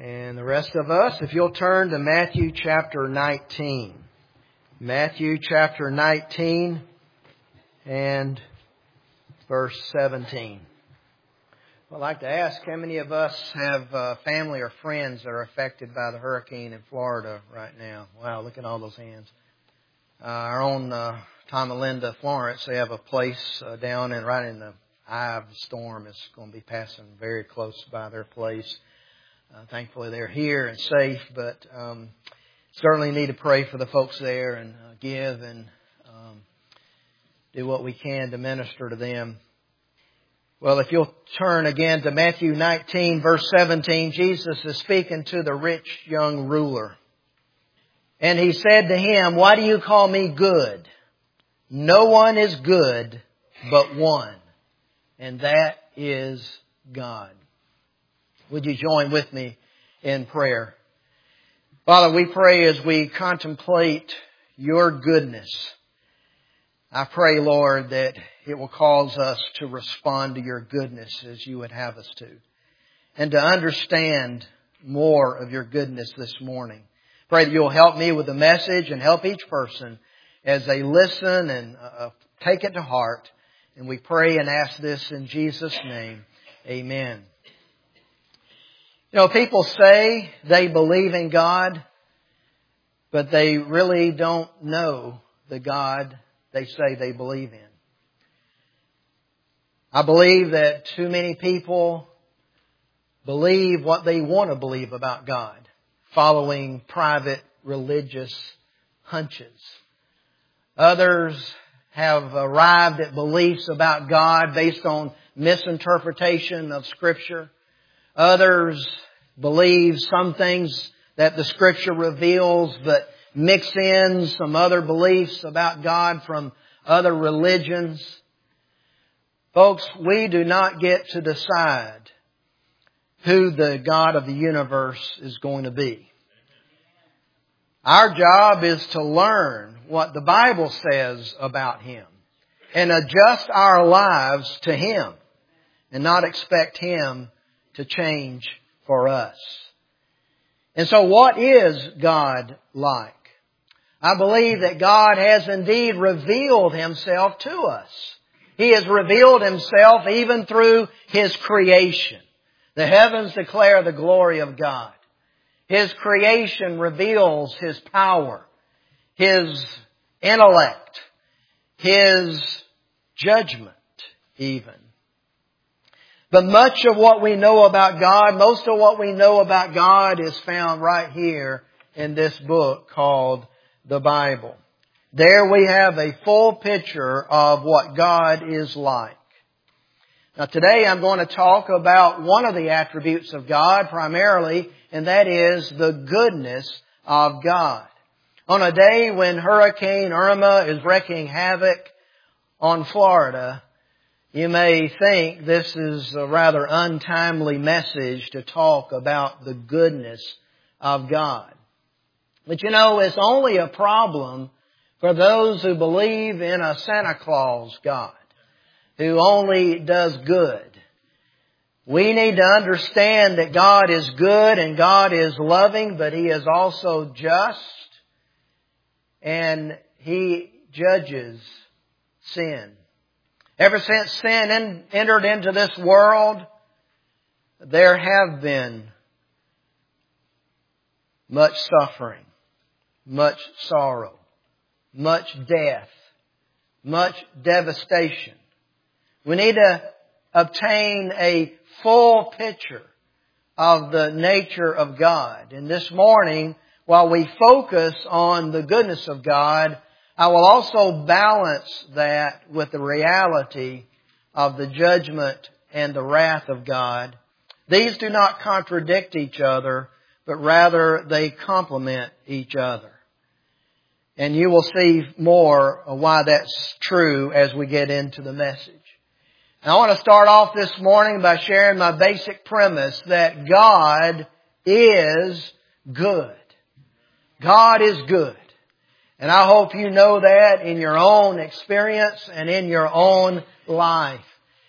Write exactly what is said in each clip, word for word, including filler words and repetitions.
And the rest of us, if you'll turn to Matthew chapter nineteen. Matthew chapter nineteen and verse seventeen. I'd like to ask how many of us have uh, family or friends that are affected by the hurricane in Florida right now? Wow, look at all those hands. Uh, our own uh, Tom and Linda Florence, they have a place uh, down and right in the eye of the storm. It's going to be passing very close by their place. Uh, thankfully, they're here and safe, but um, certainly need to pray for the folks there and uh, give and um, do what we can to minister to them. Well, if you'll turn again to Matthew nineteen, verse seventeen, Jesus is speaking to the rich young ruler. And He said to him, "Why do you call me good? No one is good but one, and that is God." Would you join with me in prayer? Father, we pray as we contemplate Your goodness. I pray, Lord, that it will cause us to respond to Your goodness as You would have us to, and to understand more of Your goodness this morning. Pray that You'll help me with the message and help each person as they listen and uh, take it to heart. And we pray and ask this in Jesus' name. Amen. You know, people say they believe in God, but they really don't know the God they say they believe in. I believe that too many people believe what they want to believe about God, following private religious hunches. Others have arrived at beliefs about God based on misinterpretation of Scripture. Others believe some things that the Scripture reveals, but mix in some other beliefs about God from other religions. Folks, we do not get to decide who the God of the universe is going to be. Our job is to learn what the Bible says about Him and adjust our lives to Him and not expect Him to change for us. And so what is God like? I believe that God has indeed revealed Himself to us. He has revealed Himself even through His creation. The heavens declare the glory of God. His creation reveals His power, His intellect, His judgment even. But much of what we know about God, most of what we know about God is found right here in this book called the Bible. There we have a full picture of what God is like. Now today I'm going to talk about one of the attributes of God primarily, and that is the goodness of God. On a day when Hurricane Irma is wreaking havoc on Florida, you may think this is a rather untimely message to talk about the goodness of God. But you know, it's only a problem for those who believe in a Santa Claus God, who only does good. We need to understand that God is good and God is loving, but He is also just, and He judges sin. Ever since sin in, entered into this world, there have been much suffering, much sorrow, much death, much devastation. We need to obtain a full picture of the nature of God. And this morning, while we focus on the goodness of God, I will also balance that with the reality of the judgment and the wrath of God. These do not contradict each other, but rather they complement each other. And you will see more of why that's true as we get into the message. Now, I want to start off this morning by sharing my basic premise that God is good. God is good. And I hope you know that in your own experience and in your own life.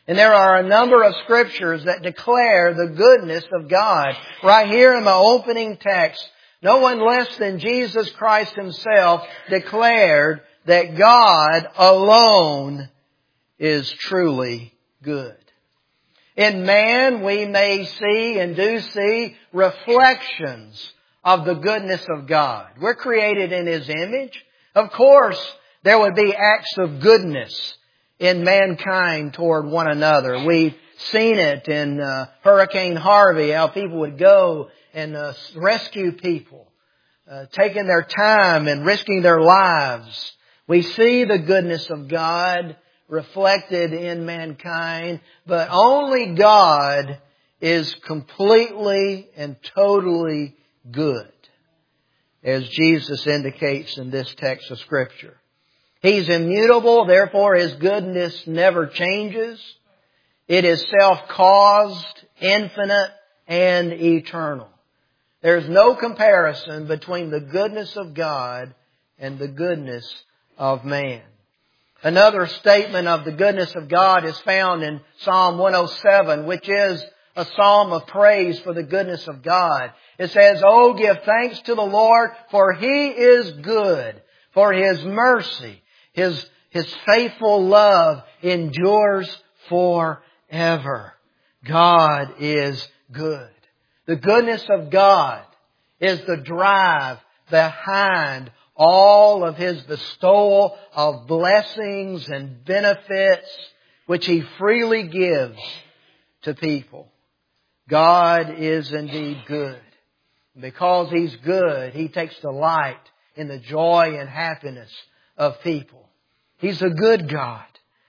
And there are a number of scriptures that declare the goodness of God. Right here in my opening text, no one less than Jesus Christ Himself declared that God alone is truly good. In man, we may see and do see reflections of the goodness of God. We're created in His image. Of course, there would be acts of goodness in mankind toward one another. We've seen it in uh, Hurricane Harvey, how people would go and uh, rescue people, uh, taking their time and risking their lives. We see the goodness of God reflected in mankind, but only God is completely and totally good, as Jesus indicates in this text of Scripture. He's immutable, therefore His goodness never changes. It is self-caused, infinite, and eternal. There's no comparison between the goodness of God and the goodness of man. Another statement of the goodness of God is found in Psalm one oh seven, which is a psalm of praise for the goodness of God. It says, "Oh, give thanks to the Lord, for He is good, for His mercy, His, His faithful love endures forever." God is good. The goodness of God is the drive behind all of His bestowal of blessings and benefits which He freely gives to people. God is indeed good. Because He's good, He takes delight in the joy and happiness of people. He's a good God.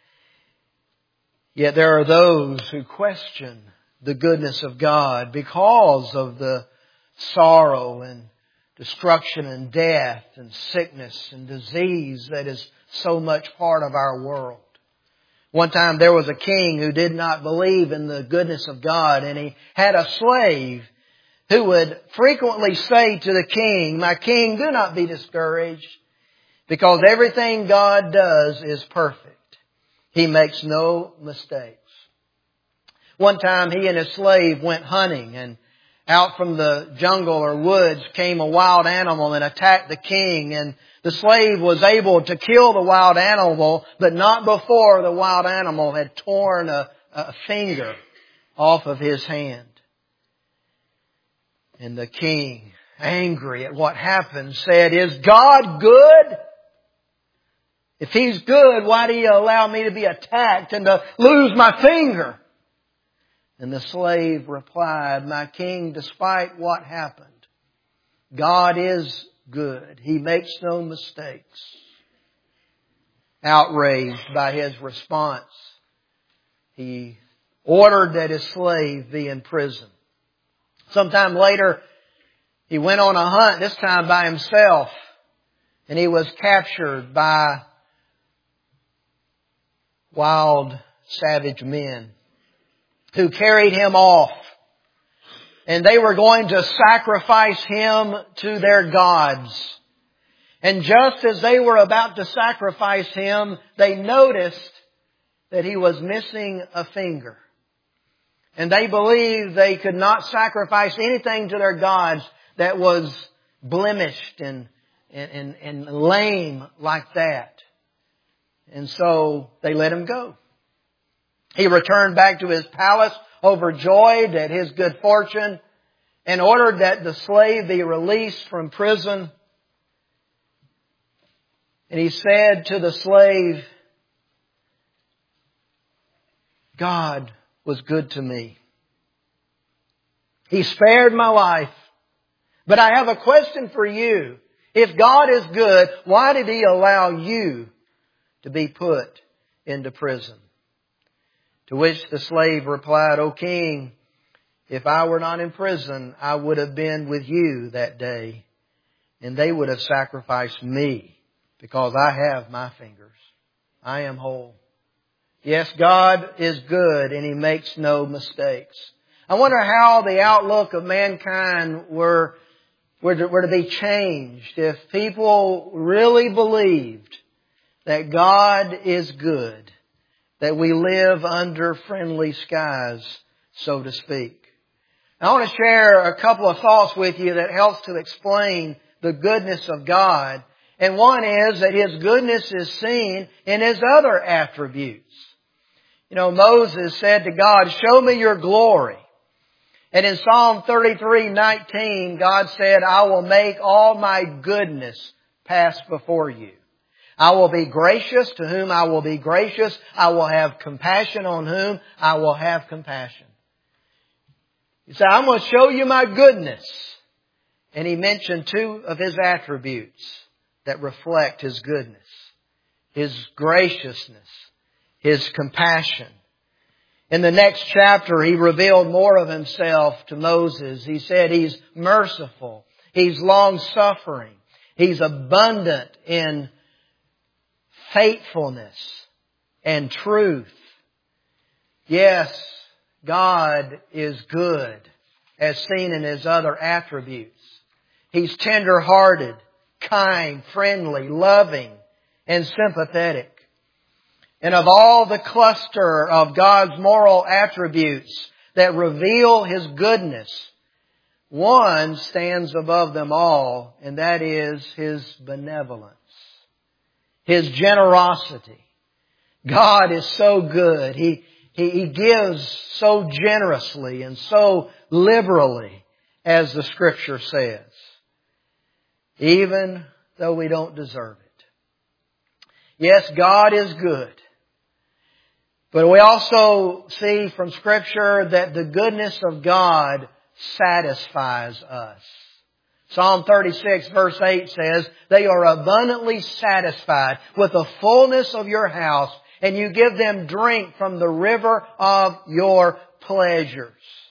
Yet there are those who question the goodness of God because of the sorrow and destruction and death and sickness and disease that is so much part of our world. One time there was a king who did not believe in the goodness of God, and he had a slave who would frequently say to the king, "My king, do not be discouraged, because everything God does is perfect. He makes no mistakes." One time he and his slave went hunting, and out from the jungle or woods came a wild animal and attacked the king, and the slave was able to kill the wild animal, but not before the wild animal had torn a, a finger off of his hand. And the king, angry at what happened, said, "Is God good? If He's good, why do you allow me to be attacked and to lose my finger?" And the slave replied, "My king, despite what happened, God is good. He makes no mistakes." Outraged by his response, he ordered that his slave be in prison. Sometime later, he went on a hunt, this time by himself, and he was captured by wild, savage men who carried him off. And they were going to sacrifice him to their gods. And just as they were about to sacrifice him, they noticed that he was missing a finger. And they believed they could not sacrifice anything to their gods that was blemished and, and, and lame like that. And so they let him go. He returned back to his palace, overjoyed at his good fortune, and ordered that the slave be released from prison. And he said to the slave, "God was good to me. He spared my life. But I have a question for you. If God is good, why did He allow you to be put into prison?" To which the slave replied, "O king, if I were not in prison, I would have been with you that day, and they would have sacrificed me, because I have my fingers. I am whole." Yes, God is good, and He makes no mistakes. I wonder how the outlook of mankind were, were, to, were to be changed if people really believed that God is good, that we live under friendly skies, so to speak. I want to share a couple of thoughts with you that helps to explain the goodness of God. And one is that His goodness is seen in His other attributes. You know, Moses said to God, "Show me your glory." And in Psalm thirty-three nineteen, God said, "I will make all my goodness pass before you. I will be gracious to whom I will be gracious. I will have compassion on whom I will have compassion." He said, "I'm going to show you my goodness." And He mentioned two of His attributes that reflect His goodness. His graciousness, His compassion. In the next chapter, He revealed more of Himself to Moses. He said He's merciful. He's long-suffering. He's abundant in faithfulness and truth. Yes, God is good, as seen in His other attributes. He's tender-hearted, kind, friendly, loving, and sympathetic. And of all the cluster of God's moral attributes that reveal His goodness, one stands above them all, and that is His benevolence, His generosity. God is so good. He, he, He gives so generously and so liberally, as the Scripture says, even though we don't deserve it. Yes, God is good. But we also see from Scripture that the goodness of God satisfies us. Psalm thirty-six verse eight says, "They are abundantly satisfied with the fullness of your house, and you give them drink from the river of your pleasures."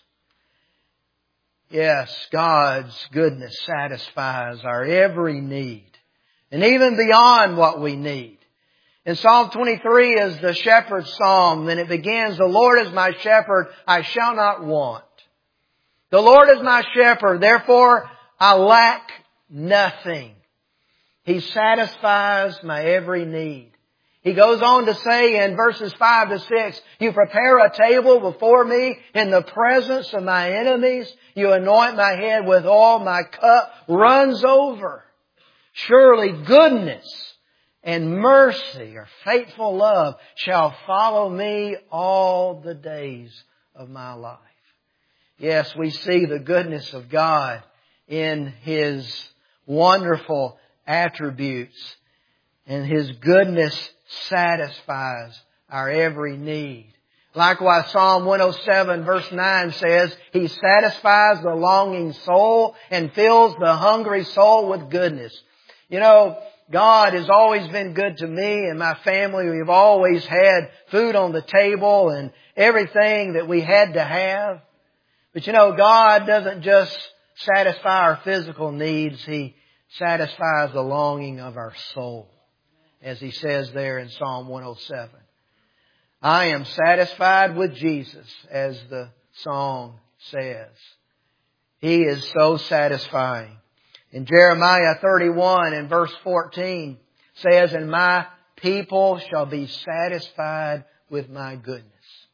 Yes, God's goodness satisfies our every need, and even beyond what we need. In Psalm twenty-three is the shepherd's psalm, and it begins, "The Lord is my shepherd, I shall not want. The Lord is my shepherd, therefore I lack nothing." He satisfies my every need. He goes on to say in verses five to six, "You prepare a table before me in the presence of my enemies. You anoint my head with oil, my cup runs over. Surely goodness and mercy or faithful love shall follow me all the days of my life." Yes, we see the goodness of God in His wonderful attributes, and His goodness satisfies our every need. Likewise, Psalm one oh seven verse nine says, "He satisfies the longing soul and fills the hungry soul with goodness." You know, God has always been good to me and my family. We've always had food on the table and everything that we had to have. But you know, God doesn't just satisfy our physical needs. He satisfies the longing of our soul, as He says there in Psalm one oh seven. I am satisfied with Jesus, as the song says. He is so satisfying. In Jeremiah thirty-one and verse fourteen says, "And my people shall be satisfied with my goodness."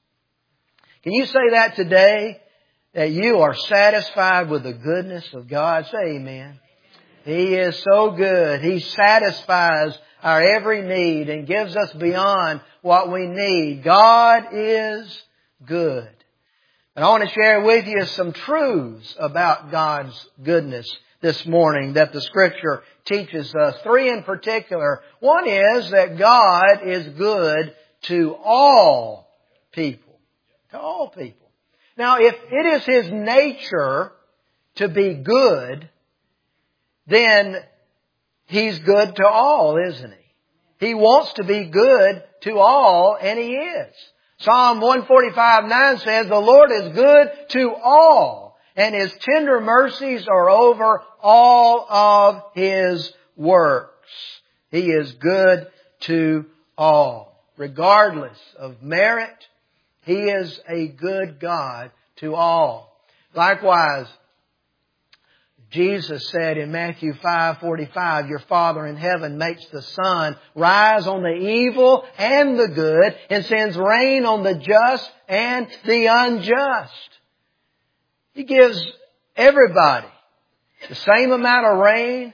Can you say that today? That you are satisfied with the goodness of God? Say amen. He is so good. He satisfies our every need and gives us beyond what we need. God is good. And I want to share with you some truths about God's goodness this morning that the Scripture teaches us. Three in particular. One is that God is good to all people. To all people. Now, if it is His nature to be good, then He's good to all, isn't He? He wants to be good to all, and He is. Psalm one forty-five nine says, "The Lord is good to all, and His tender mercies are over all of His works." He is good to all, regardless of merit. He is a good God to all. Likewise, Jesus said in Matthew five forty-five, your Father in heaven makes the sun rise on the evil and the good and sends rain on the just and the unjust. He gives everybody the same amount of rain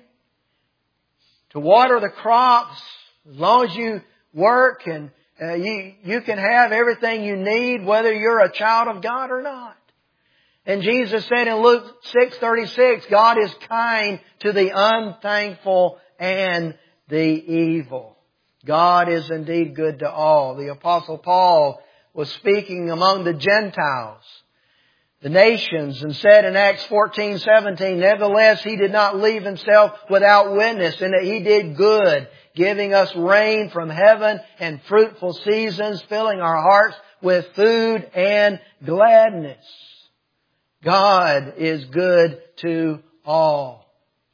to water the crops. As long as you work and uh, you, you can have everything you need, whether you're a child of God or not. And Jesus said in Luke six thirty-six, God is kind to the unthankful and the evil. God is indeed good to all. The Apostle Paul was speaking among the Gentiles, the nations, and said in Acts fourteen seventeen, nevertheless he did not leave himself without witness, and that he did good, giving us rain from heaven and fruitful seasons, filling our hearts with food and gladness. God is good to all.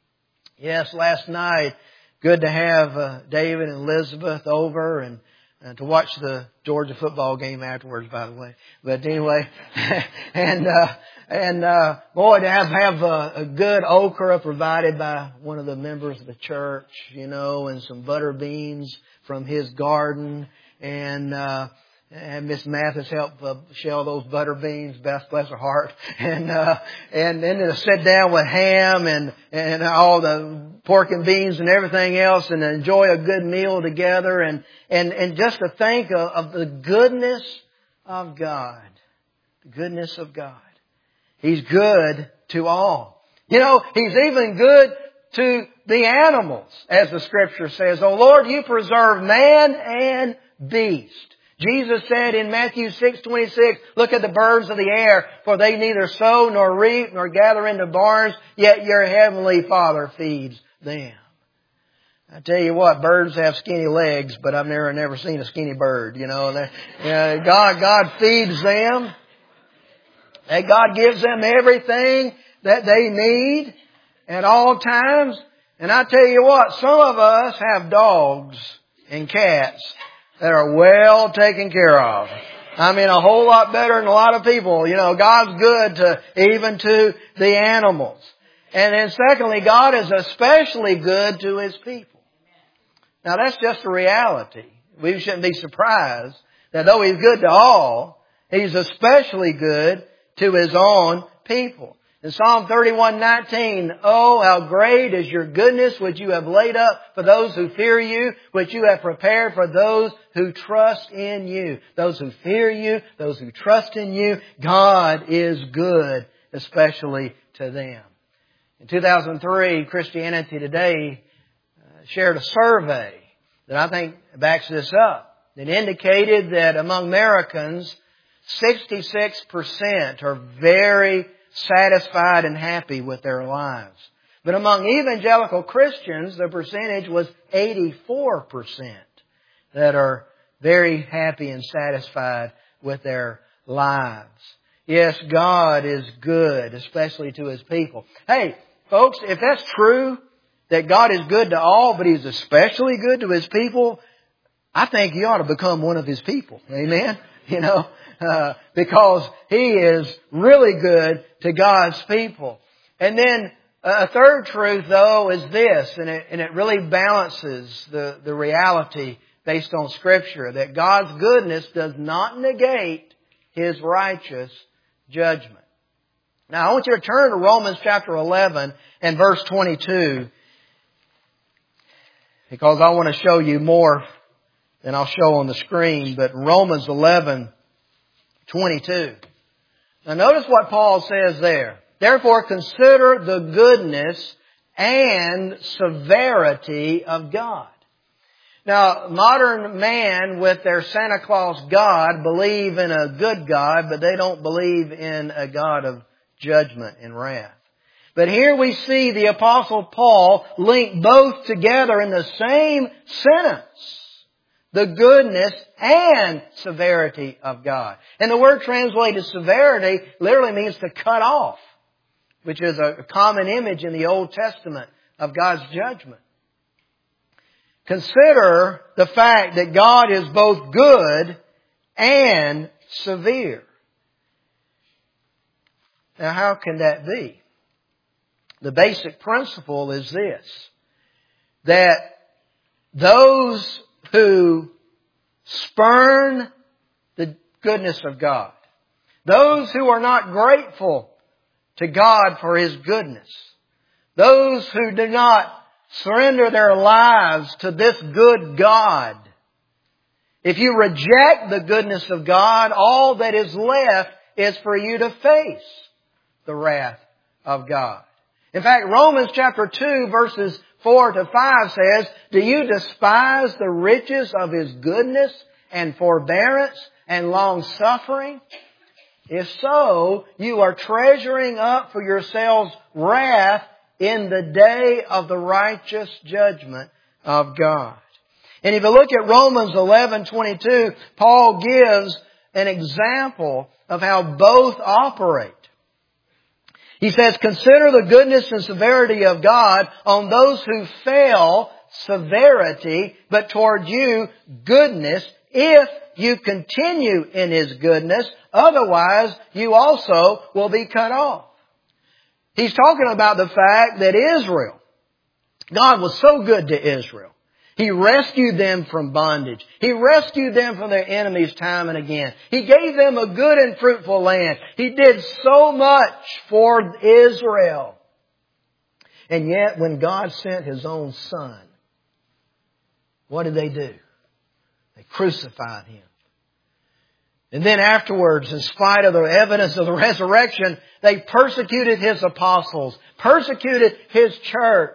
Yes, last night, good to have uh, David and Elizabeth over and uh, to watch the Georgia football game afterwards, by the way. But anyway, and uh, and uh, boy, to have have a, a good okra provided by one of the members of the church, you know, and some butter beans from his garden, and uh, And Miss Mathis helped uh, shell those butter beans, best bless her heart. And, uh, and then to sit down with ham and, and all the pork and beans and everything else and enjoy a good meal together and, and, and just to think of, of the goodness of God. The goodness of God. He's good to all. You know, He's even good to the animals, as the Scripture says. Oh Lord, you preserve man and beast. Jesus said in Matthew six twenty-six, look at the birds of the air, for they neither sow nor reap nor gather into barns, yet your heavenly Father feeds them. I tell you what, birds have skinny legs, but I've never never seen a skinny bird. You know, uh, God God feeds them. And God gives them everything that they need at all times. And I tell you what, some of us have dogs and cats that are well taken care of. I mean, a whole lot better than a lot of people. You know, God's good to, even to the animals. And then secondly, God is especially good to His people. Now that's just a reality. We shouldn't be surprised that though He's good to all, He's especially good to His own people. In Psalm thirty-one nineteen, oh, how great is your goodness, which you have laid up for those who fear you, which you have prepared for those who trust in you. Those who fear you, those who trust in you, God is good, especially to them. In two thousand three, Christianity Today shared a survey that I think backs this up. It indicated that among Americans, sixty-six percent are very satisfied and happy with their lives. But among evangelical Christians, the percentage was eighty-four percent that are very happy and satisfied with their lives. Yes, God is good, especially to His people. Hey, folks, if that's true, that God is good to all, but He's especially good to His people, I think you ought to become one of His people. Amen? You know, uh, because He is really good to God's people. And then a third truth, though, is this, and it, and it really balances the, the reality based on Scripture, that God's goodness does not negate His righteous judgment. Now, I want you to turn to Romans chapter eleven and verse twenty-two, because I want to show you more than I'll show on the screen, but Romans eleven twenty-two. Now notice what Paul says there. Therefore consider the goodness and severity of God. Now, modern man with their Santa Claus God believe in a good God, but they don't believe in a God of judgment and wrath. But here we see the Apostle Paul link both together in the same sentence. The goodness and severity of God. And the word translated severity literally means to cut off, which is a common image in the Old Testament of God's judgment. Consider the fact that God is both good and severe. Now, how can that be? The basic principle is this, that those who spurn the goodness of God, those who are not grateful to God for His goodness, those who do not surrender their lives to this good God, if you reject the goodness of God, all that is left is for you to face the wrath of God. In fact, Romans chapter two verses four to five says, "Do you despise the riches of His goodness and forbearance and long suffering? If so, you are treasuring up for yourselves wrath in the day of the righteous judgment of God." And if you look at Romans eleven twenty-two, Paul gives an example of how both operate. He says, "Consider the goodness and severity of God on those who fail, severity, but toward you, goodness, if you continue in His goodness. Otherwise, you also will be cut off." He's talking about the fact that Israel, God was so good to Israel. He rescued them from bondage. He rescued them from their enemies time and again. He gave them a good and fruitful land. He did so much for Israel. And yet, when God sent His own Son, what did they do? They crucified Him. And then afterwards, in spite of the evidence of the resurrection, they persecuted His apostles, persecuted His church.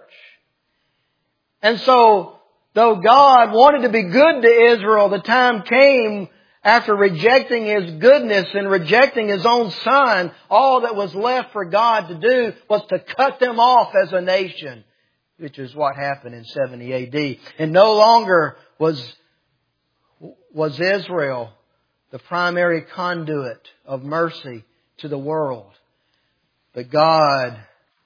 And so, though God wanted to be good to Israel, the time came after rejecting His goodness and rejecting His own Son, all that was left for God to do was to cut them off as a nation, which is what happened in seventy A D. And no longer was, was Israel the primary conduit of mercy to the world. But God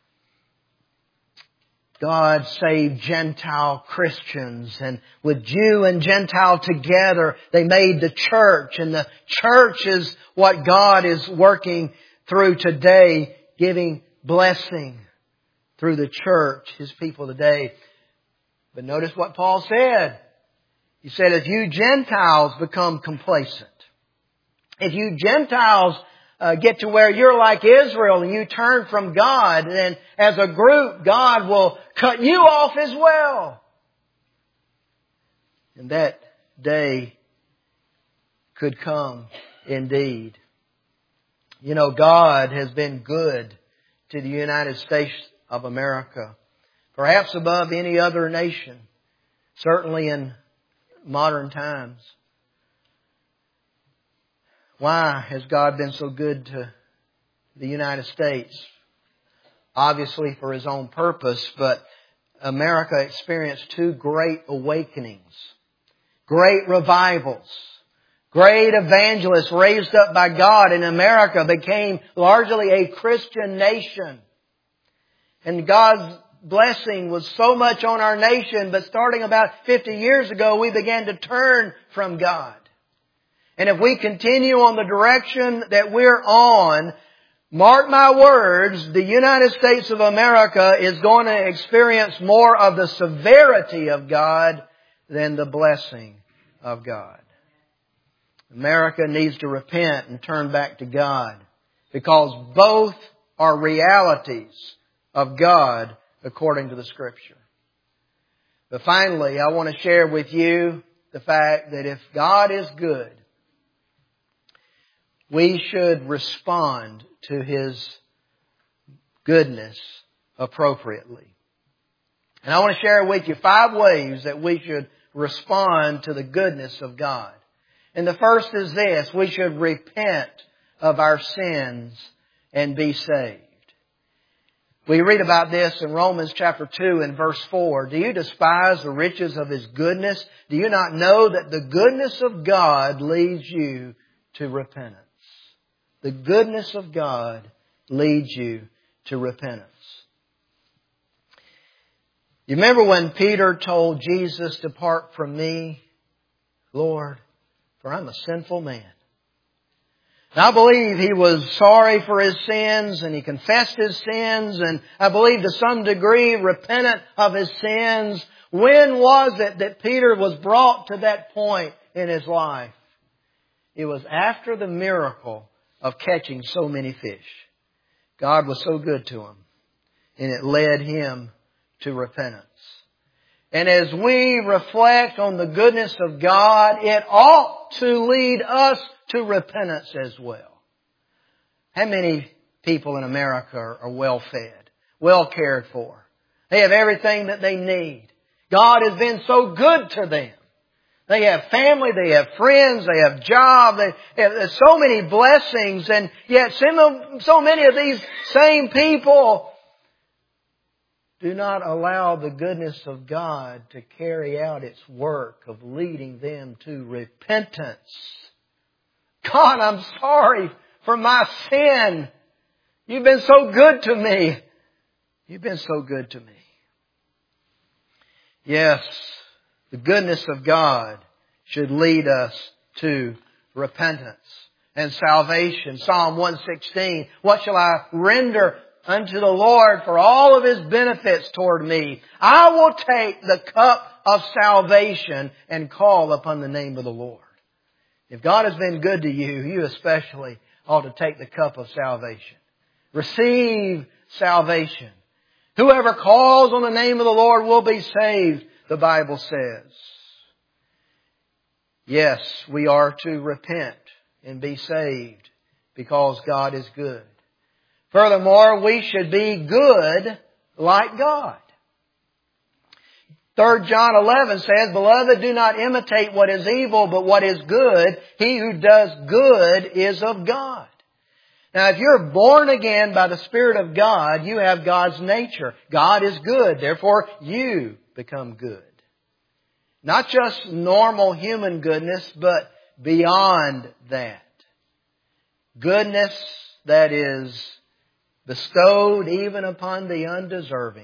God saved Gentile Christians, and with Jew and Gentile together, they made the church. And the church is what God is working through today, giving blessing through the church, His people today. But notice what Paul said. He said, if you Gentiles become complacent, if you Gentiles Uh, get to where you're like Israel and you turn from God, then as a group, God will cut you off as well. And that day could come indeed. You know, God has been good to the United States of America, perhaps above any other nation, certainly in modern times. Why has God been so good to the United States? Obviously for His own purpose, but America experienced two great awakenings, great revivals, great evangelists raised up by God, and America became largely a Christian nation. And God's blessing was so much on our nation, but starting about fifty years ago, we began to turn from God. And if we continue on the direction that we're on, mark my words, the United States of America is going to experience more of the severity of God than the blessing of God. America needs to repent and turn back to God, because both are realities of God according to the Scripture. But finally, I want to share with you the fact that if God is good, we should respond to His goodness appropriately. And I want to share with you five ways that we should respond to the goodness of God. And the first is this: we should repent of our sins and be saved. We read about this in Romans chapter two and verse four. Do you despise the riches of His goodness? Do you not know that the goodness of God leads you to repentance? The goodness of God leads you to repentance. You remember when Peter told Jesus, "Depart from me, Lord, for I'm a sinful man." And I believe he was sorry for his sins and he confessed his sins, and I believe to some degree repentant of his sins. When was it that Peter was brought to that point in his life? It was after the miracle of catching so many fish. God was so good to him, and it led him to repentance. And as we reflect on the goodness of God, it ought to lead us to repentance as well. How many people in America are well fed, well cared for? They have everything that they need. God has been so good to them. They have family, they have friends, they have jobs, they have so many blessings, and yet so many of these same people do not allow the goodness of God to carry out its work of leading them to repentance. God, I'm sorry for my sin. You've been so good to me. You've been so good to me. Yes, the goodness of God should lead us to repentance and salvation. Psalm one sixteen, what shall I render unto the Lord for all of His benefits toward me? I will take the cup of salvation and call upon the name of the Lord. If God has been good to you, you especially ought to take the cup of salvation. Receive salvation. Whoever calls on the name of the Lord will be saved, the Bible says. Yes, we are to repent and be saved because God is good. Furthermore, we should be good like God. Third John eleven says, Beloved, do not imitate what is evil, but what is good. He who does good is of God. Now, if you're born again by the Spirit of God, you have God's nature. God is good. Therefore, you become good. Not just normal human goodness, but beyond that. Goodness that is bestowed even upon the undeserving.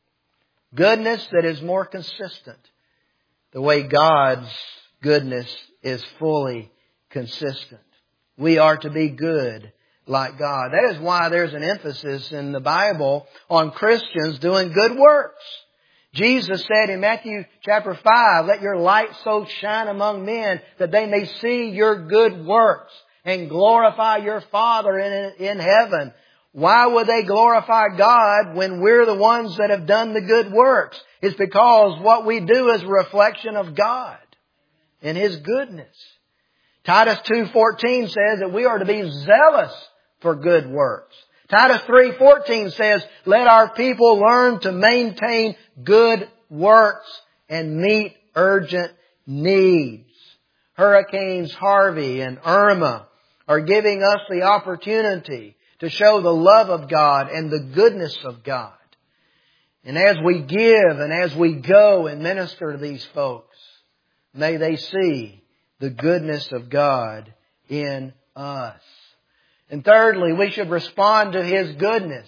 Goodness that is more consistent. The way God's goodness is fully consistent. We are to be good like God. That is why there's an emphasis in the Bible on Christians doing good works. Jesus said in Matthew chapter five, Let your light so shine among men that they may see your good works and glorify your Father in, in heaven. Why would they glorify God when we're the ones that have done the good works? It's because what we do is a reflection of God and His goodness. Titus two fourteen says that we are to be zealous for good works. Titus three fourteen says, Let our people learn to maintain good works and meet urgent needs. Hurricanes Harvey and Irma are giving us the opportunity to show the love of God and the goodness of God. And as we give and as we go and minister to these folks, may they see the goodness of God in us. And thirdly, we should respond to His goodness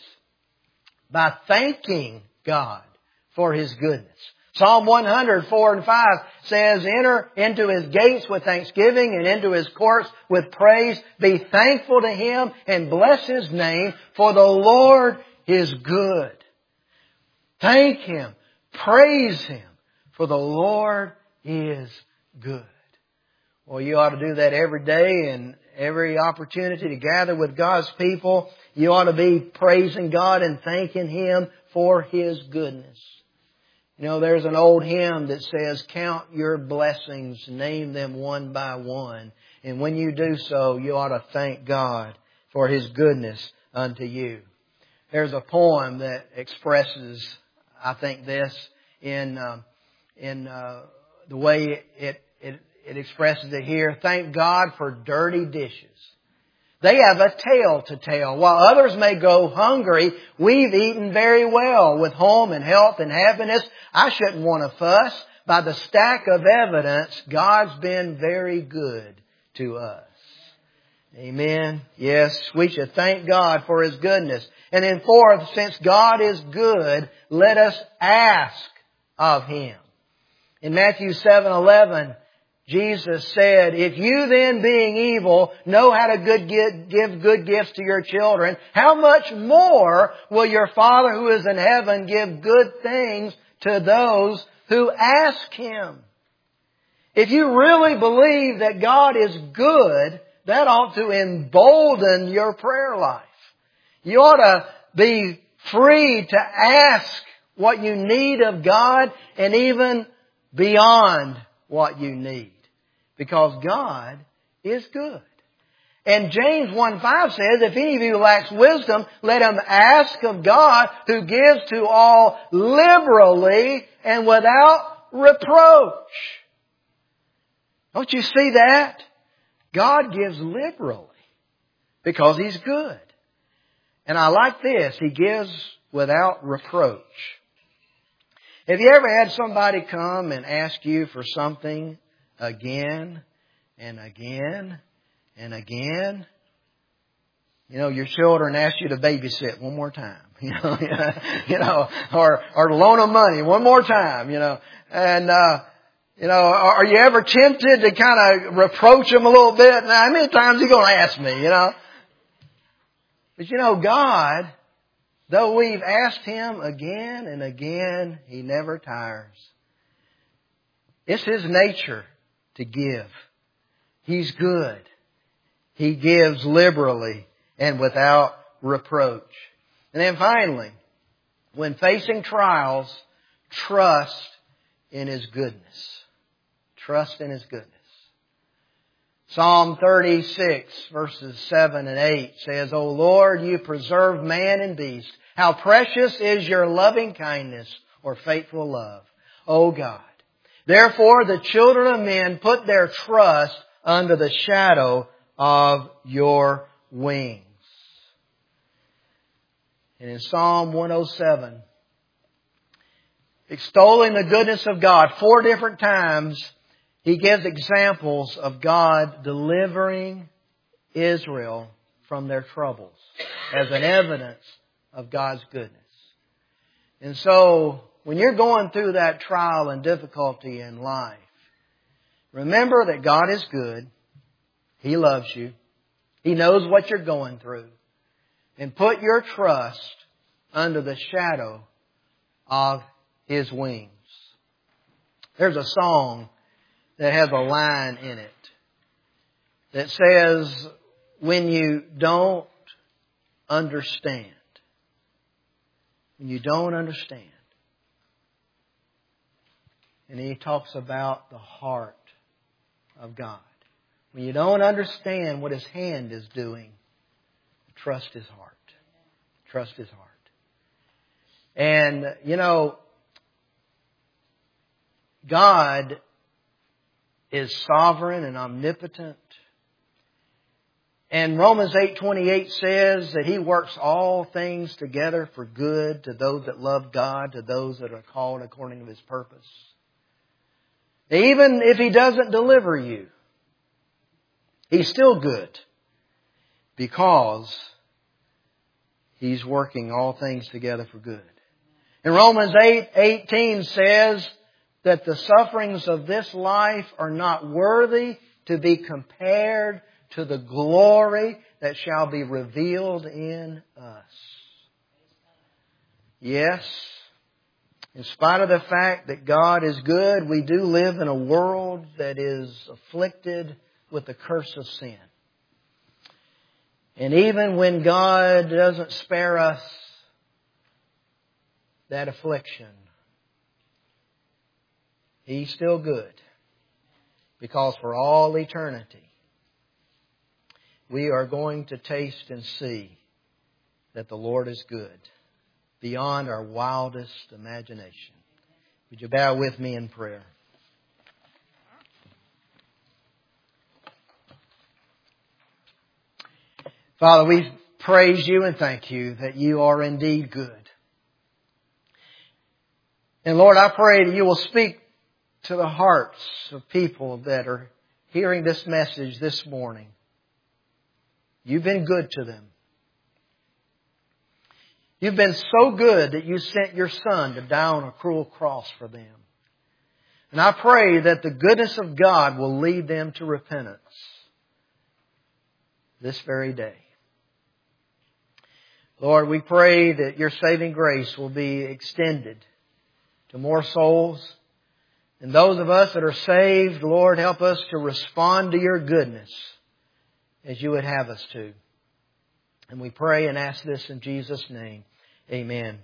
by thanking God for His goodness. Psalm one hundred, four and five says, Enter into His gates with thanksgiving and into His courts with praise. Be thankful to Him and bless His name, for the Lord is good. Thank Him. Praise Him, for the Lord is good. Well, you ought to do that every day, and every opportunity to gather with God's people, you ought to be praising God and thanking Him for His goodness. You know, there's an old hymn that says, Count your blessings, name them one by one. And when you do so, you ought to thank God for His goodness unto you. There's a poem that expresses, I think, this in uh, in uh, the way it, it it expresses it here. Thank God for dirty dishes. They have a tale to tell. While others may go hungry, we've eaten very well with home and health and happiness. I shouldn't want to fuss. By the stack of evidence, God's been very good to us. Amen. Yes, we should thank God for His goodness. And then fourth, since God is good, let us ask of Him. In Matthew seven eleven, Jesus said, if you then being evil know how to good give good gifts to your children, how much more will your Father who is in heaven give good things to those who ask Him? If you really believe that God is good, that ought to embolden your prayer life. You ought to be free to ask what you need of God and even beyond what you need. Because God is good. And James one five says, if any of you lacks wisdom, let him ask of God who gives to all liberally and without reproach. Don't you see that? God gives liberally because He's good. And I like this. He gives without reproach. Have you ever had somebody come and ask you for something again and again and again? You know, your children ask you to babysit one more time. You know, you know, or or to loan them money one more time. You know, and uh, you know, are you ever tempted to kind of reproach them a little bit? Now, how many times are you going to ask me? You know, but you know, God, though we've asked Him again and again, He never tires. It's His nature to give. He's good. He gives liberally and without reproach. And then finally, when facing trials, trust in His goodness. Trust in His goodness. Psalm thirty-six verses seven and eight says, O Lord, You preserve man and beast. How precious is Your loving kindness or faithful love, O God. Therefore the children of men put their trust under the shadow of Your wings. And in Psalm one oh seven, extolling the goodness of God, four different times, he gives examples of God delivering Israel from their troubles as an evidence of God's goodness. And so, when you're going through that trial and difficulty in life, remember that God is good. He loves you. He knows what you're going through. And put your trust under the shadow of His wings. There's a song that has a line in it that says, when you don't understand, when you don't understand. And he talks about the heart of God. When you don't understand what His hand is doing, trust His heart. Trust His heart. And, you know, God is sovereign and omnipotent. And Romans eight twenty-eight says that He works all things together for good to those that love God, to those that are called according to His purpose. Even if He doesn't deliver you, He's still good because He's working all things together for good. And Romans eight eighteen says that the sufferings of this life are not worthy to be compared to the glory that shall be revealed in us. Yes, in spite of the fact that God is good, we do live in a world that is afflicted with the curse of sin. And even when God doesn't spare us that affliction, He's still good. Because for all eternity, we are going to taste and see that the Lord is good beyond our wildest imagination. Would you bow with me in prayer? Father, we praise You and thank You that You are indeed good. And Lord, I pray that You will speak to the hearts of people that are hearing this message this morning. You've been good to them. You've been so good that You sent Your Son to die on a cruel cross for them. And I pray that the goodness of God will lead them to repentance this very day. Lord, we pray that Your saving grace will be extended to more souls. And those of us that are saved, Lord, help us to respond to Your goodness as You would have us to. And we pray and ask this in Jesus' name. Amen.